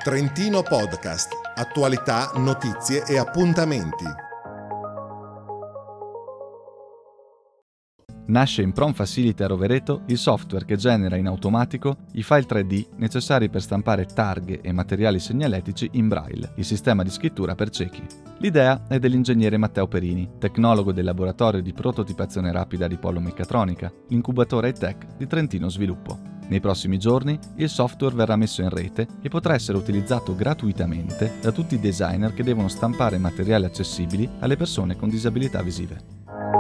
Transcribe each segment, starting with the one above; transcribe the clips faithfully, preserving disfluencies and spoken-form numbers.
Trentino Podcast, attualità, notizie e appuntamenti. Nasce in Prom Facility a Rovereto il software che genera in automatico i file tre D necessari per stampare targhe e materiali segnaletici in Braille, il sistema di scrittura per ciechi. L'idea è dell'ingegnere Matteo Perini, tecnologo del laboratorio di prototipazione rapida di Polo Meccatronica, l'incubatore high-tech di Trentino Sviluppo. Nei prossimi giorni il software verrà messo in rete e potrà essere utilizzato gratuitamente da tutti i designer che devono stampare materiali accessibili alle persone con disabilità visive.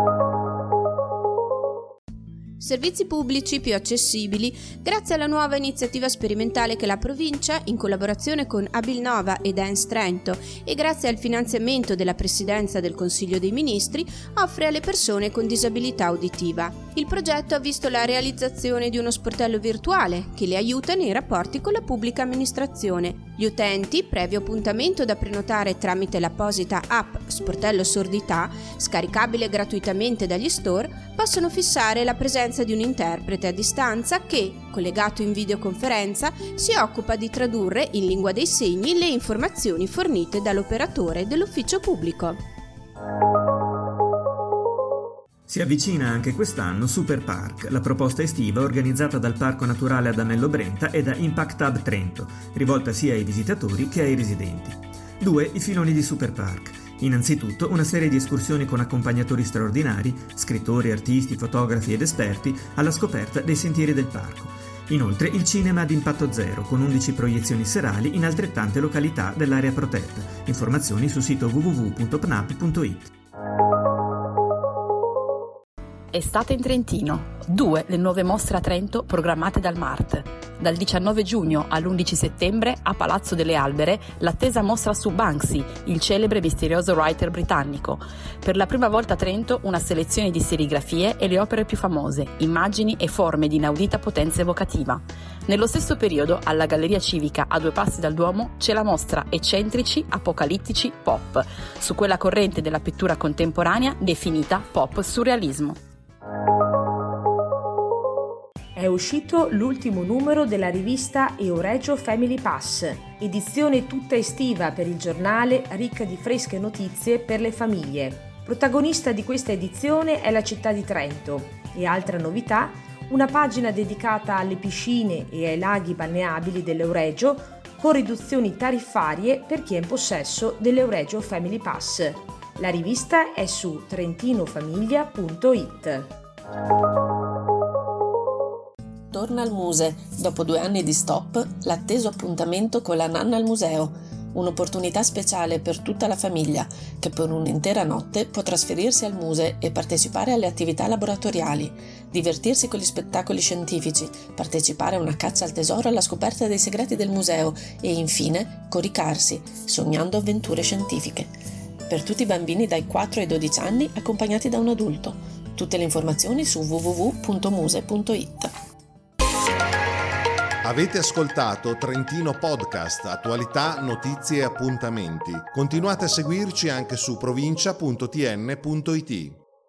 Servizi pubblici più accessibili grazie alla nuova iniziativa sperimentale che la provincia, in collaborazione con Abilnova e Dance Trento e grazie al finanziamento della Presidenza del Consiglio dei Ministri, offre alle persone con disabilità uditiva. Il progetto ha visto la realizzazione di uno sportello virtuale che le aiuta nei rapporti con la pubblica amministrazione. Gli utenti, previo appuntamento da prenotare tramite l'apposita app Sportello Sordità, scaricabile gratuitamente dagli store, possono fissare la presenza di un interprete a distanza che, collegato in videoconferenza, si occupa di tradurre in lingua dei segni le informazioni fornite dall'operatore dell'ufficio pubblico. Si avvicina anche quest'anno Super Park, la proposta estiva organizzata dal Parco Naturale Adamello Brenta e da Impact Hub Trento, rivolta sia ai visitatori che ai residenti. Due i filoni di Super Park. Innanzitutto una serie di escursioni con accompagnatori straordinari, scrittori, artisti, fotografi ed esperti alla scoperta dei sentieri del parco. Inoltre il cinema ad impatto zero con undici proiezioni serali in altrettante località dell'area protetta. Informazioni sul sito w w w punto p n a p punto i t. Estate in Trentino. Due le nuove mostre a Trento programmate dal Mart. Dal diciannove giugno all'undici settembre a Palazzo delle Albere l'attesa mostra su Banksy, il celebre e misterioso writer britannico. Per la prima volta a Trento una selezione di serigrafie e le opere più famose, immagini e forme di inaudita potenza evocativa. Nello stesso periodo, alla Galleria Civica a due passi dal Duomo, c'è la mostra Eccentrici, Apocalittici, Pop, su quella corrente della pittura contemporanea definita pop surrealismo. È uscito l'ultimo numero della rivista Euregio Family Pass, edizione tutta estiva per il giornale, ricca di fresche notizie per le famiglie. Protagonista di questa edizione è la città di Trento e altra novità, una pagina dedicata alle piscine e ai laghi balneabili dell'Euregio con riduzioni tariffarie per chi è in possesso dell'Euregio Family Pass. La rivista è su trentinofamiglia punto i t. Torna al Muse, dopo due anni di stop, l'atteso appuntamento con la Nanna al museo, un'opportunità speciale per tutta la famiglia che per un'intera notte può trasferirsi al Muse e partecipare alle attività laboratoriali, divertirsi con gli spettacoli scientifici, partecipare a una caccia al tesoro alla scoperta dei segreti del museo e infine coricarsi, sognando avventure scientifiche. Per tutti i bambini dai quattro ai dodici anni accompagnati da un adulto. Tutte le informazioni su w w w punto muse punto i t. Avete ascoltato Trentino Podcast, attualità, notizie e appuntamenti. Continuate a seguirci anche su provincia punto t n punto i t.